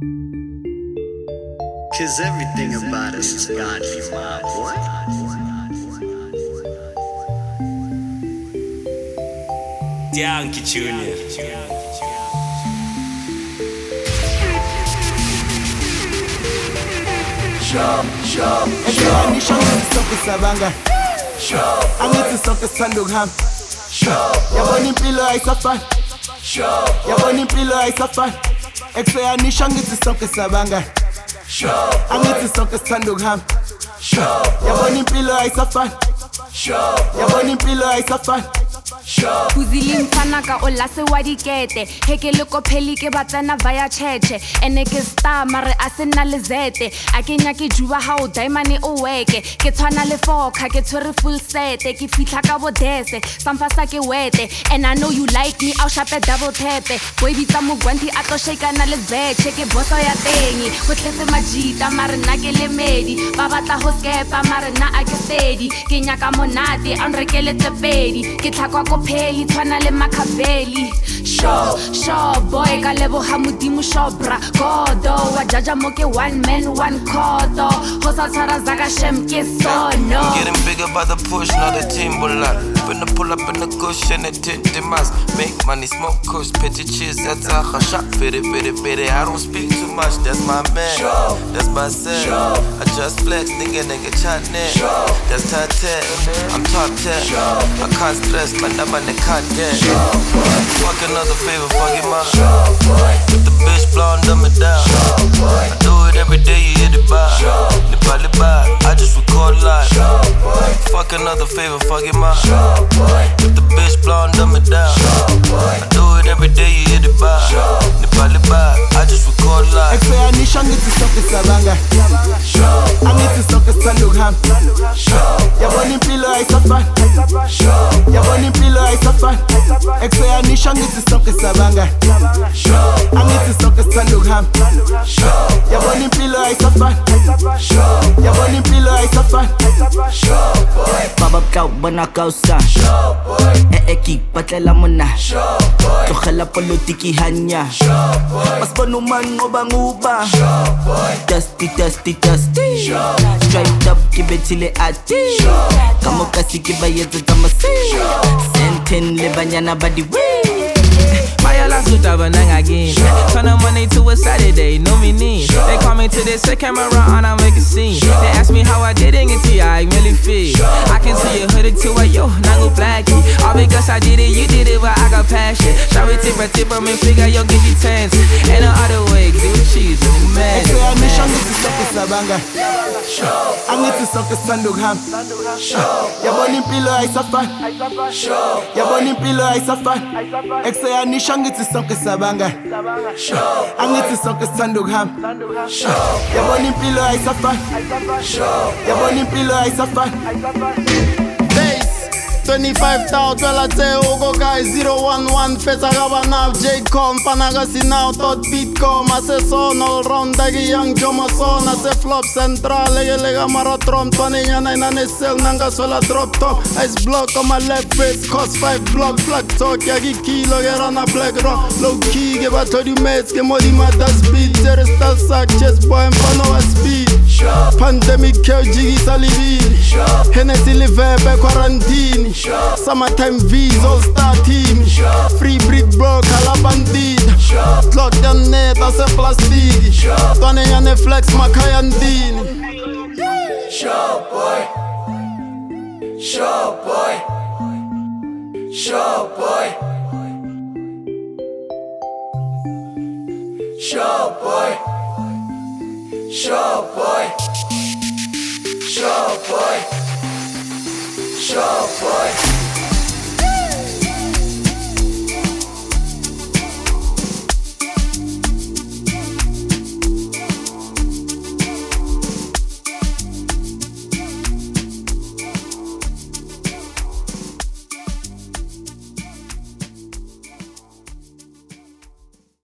'Cause everything about us is godly, my boy. Yankee Junior. Ngisho sonke sabanga angithi sonke sithanda ukuhamba yabona impilo ayisafani yabona impilo ayisafani ekuseyanisho ngithi sonke sabanga angithi sonke sithanda ukuhamba yabona impilo ayisafani yabona impilo ayisafani Kuzili mfana ka olase wa dikete heke le kopheli ke batsana via cheche ene ke star mare a se nna lezete a ke nya ke juba ha o diamond o weke ke tshwana le foka ke tshwere full set ke fitla ka bodese samfa sa ke wete and I know you like me I'll shape double tap boy bitsa mogwanti a tlo shake na le zete ke boso ya tengi go tletse majita mare nna ke le medi ba batla ho skepa mare nna a ke steady ke nya ka monate a nrekele tsepedi ke tlhakwa ko peli tshwana le Machiavelli Sure boy ka leboga modimo shobra godo wa jaja mo ke one man one kodo ho sa tshara zaka shem ke sono Getting bigger by the push, not a timberland. Finna pull up in the cushion and tint the mask. Make money, smoke kush, petty cheese, that's a shot. Fitty, I don't speak too much, that's my man. That's my set. I just flex, nigga chat net. That's top 10, I'm top 10. I can't stress, man, I'm on the content. Fuck another favor, fuck it, man. If the bitch blonde, dumb it down. I do it every day, you hit it by. I just record live. Fuck another favor, fuck it, man. If the bitch blonde, dumb it down. I do it every day, you hit it by. I just record live. ekuseyanisho ngithi sonke sabanga angithi sonke sithanda ukuhamba yabona impilo ayisafani yabona impilo ayisafani ekuseyanisho ngithi sonke sabanga angithi sonke sithanda ukuhamba yabona impilo ayisafani yabona impilo ayisafani Baba kau bona kausa ki patlela mona tlogela politiki hanya basibona umani ngoba nguba dusty straight up kibethile ati kamokasi kibayetsa tamasi senten le banyana badi My last good again. Turn a Monday to a Saturday, no meaning. They call me to this camera on, I make a scene. They ask me how I did it, it's I really feel. I can see you hooded to a yo, nango blackie. All because I did it, you did it, but I got passion. Shall we tip, me figure yo give you chance. And the other way, do cheese and man. ekuseyanisho ngithi sonke sabanga angithi sonke sithanda ukuhamba yabona impilo ayisafani yabona impilo ayisafani ekuseyanisho ngithi sonke sabanga angithi sonke sithanda ukuhamba yabona impilo ayisafani yabona impilo ayisafani 25,000 twela tse uko guys 011 fetsa ka bana J-Com Fanaga sinao tot beatcom ase son all round dagi young Jomo son ase flop central lega maratrom twanenyana inane sell nanga sola drop top ice block on my left face cost 5 block flag talk yagi kilo get on a black rock low key ke batho di mates ke modi matas beat zero star sack chest boy mfano wa speed pandemic keo jigisa libili Hennessy live quarantine summertime V's all star team free brick bro kalabandida clock them net as a plastic twane yane flex makayandini Show boy. Show boy. Show boy. Show boy. Show boy. Show boy. Show boy.